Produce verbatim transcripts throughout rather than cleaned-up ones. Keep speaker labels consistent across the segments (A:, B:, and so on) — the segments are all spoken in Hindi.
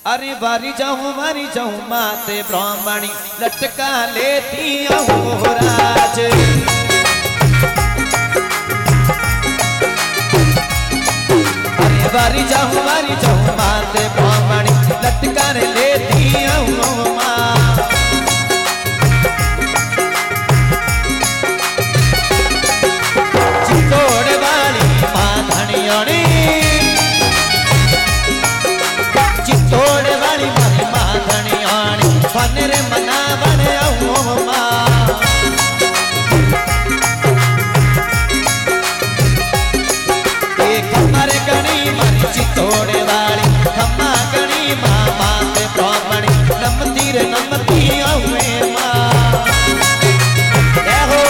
A: अरे वारी जाऊं वारी जाऊं माते ब्राह्मणी लटका लेती हूँ राज। अरे वारी जाऊं वारी जाऊं माते ब्राह्मणी लटका लेती हूँ माँ। चित्तौड़ वाली माँ धनियाणी, चित्तौड़ वाली मारी माँ धनियाणी फन रे मनावन आऊं माँ। एक खम्मर गणी मारी चित्तौड़ वाली खम्मा गणी माँ माते ब्राह्मणी नमती रे नमती आऊं माँ। जय हो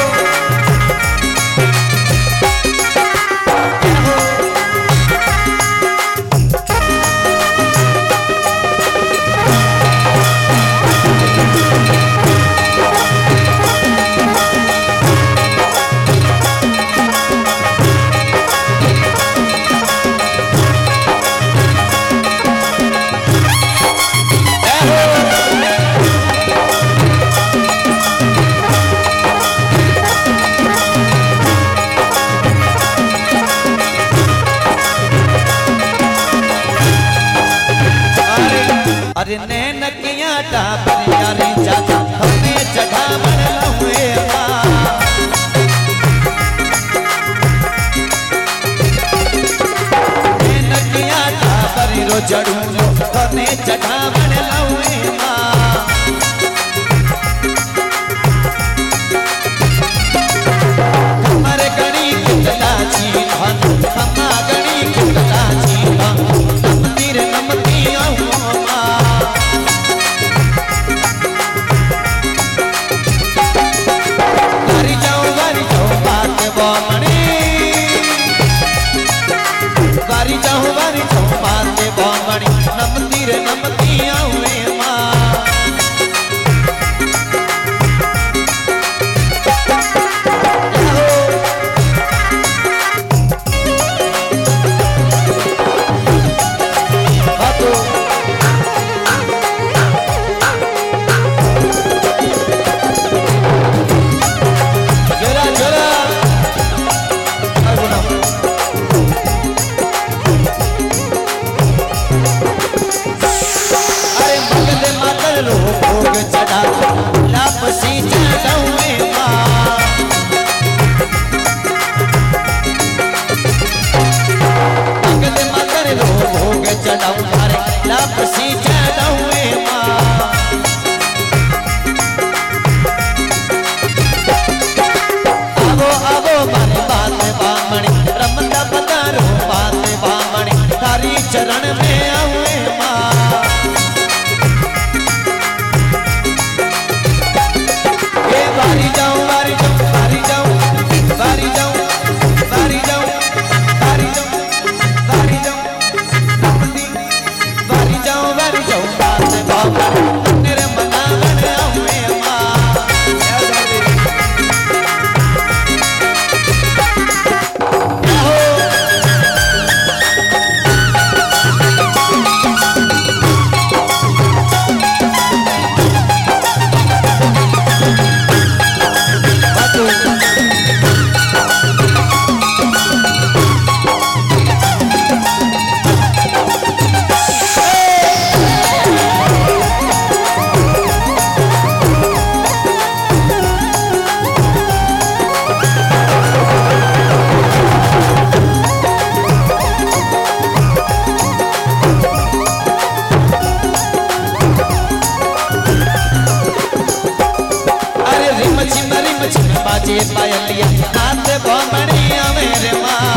A: अरे नैन किया टापर यारी जाता हमें चढ़ा मन हुए माँ। नैन किया टापर रो जड़ू हमें चढ़ा मन हुए माँ। हमारे गणी कितना जीवा हमा गणी कितना जीवा नमती रे नमती आऊं माँ। वारी जाऊं वारी जाऊं माते ब्राह्मणी, वारी जाऊं वारी जाऊं माते ब्राह्मणी नमती रे नमती आऊं माँ। चरण में आऊं माँ। ये वारी जाऊं वारी जाऊं वारी जाऊं वारी जाऊं वारी जाऊं वारी जाऊं वारी जाऊं नमती वारी जाऊं वारी जाऊं माते ब्राह्मणी तेरे मनावन आऊं माँ। बाजे पायलिया हाथ ब्राह्मणी मेरे माँ।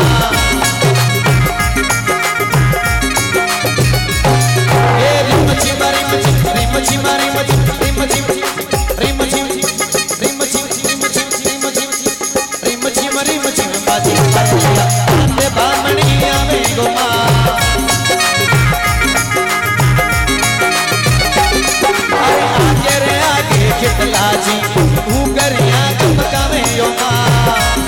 A: ये रिम छिमा रिम छिम रिम छिमा रिम छिम रिम छिम रिम छिम रिम छिम रिम छिम रिम छिम रिम छिम रिम छिम बाजे पायलिया हाथ ब्राह्मणी मेरे माँ। आगे रे आगे खितला जी ऊगरिया कमकावे यो माँ।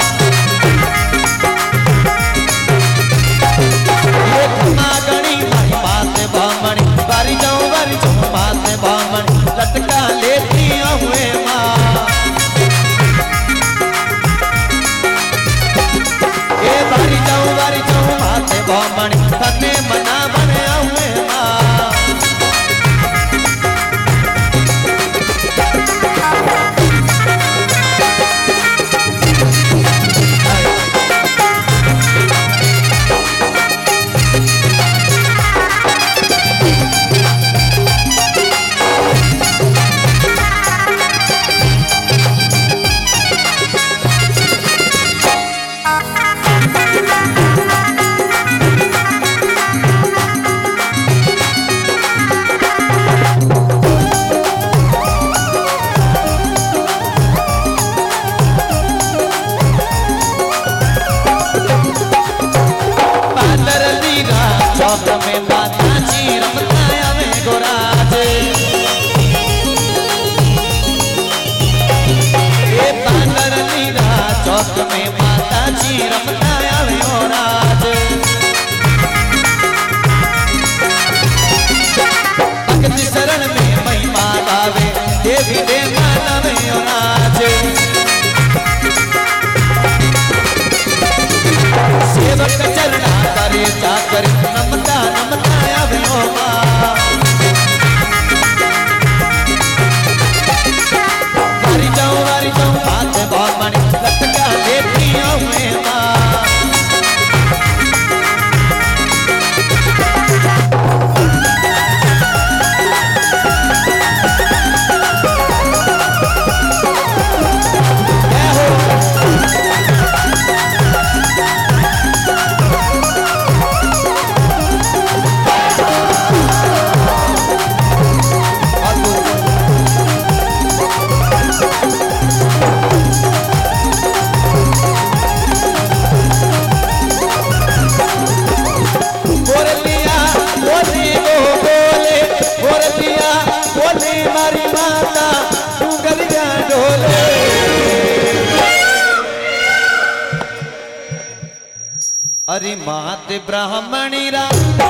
A: मात ब्राह्मणी रा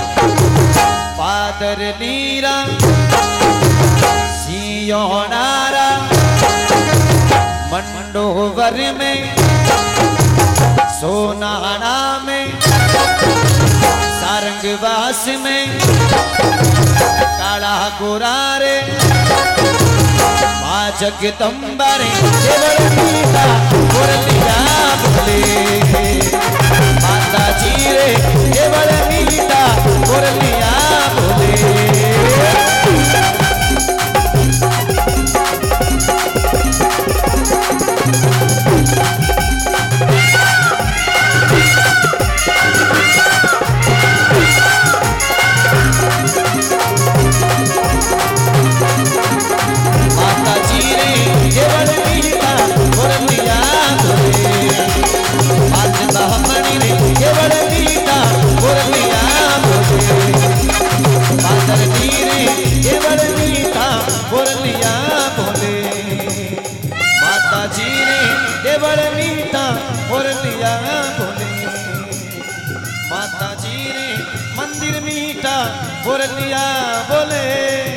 A: पादर नीरा सियोनारा मंडोवर में सोनाना में सारंगवास में काला गोरारे माँ जगदम्बारे केवल मुरलिया बोले माता जी रे केवल मीठा मुरलिया बोले मंदिर मीठा मुरलिया बोले।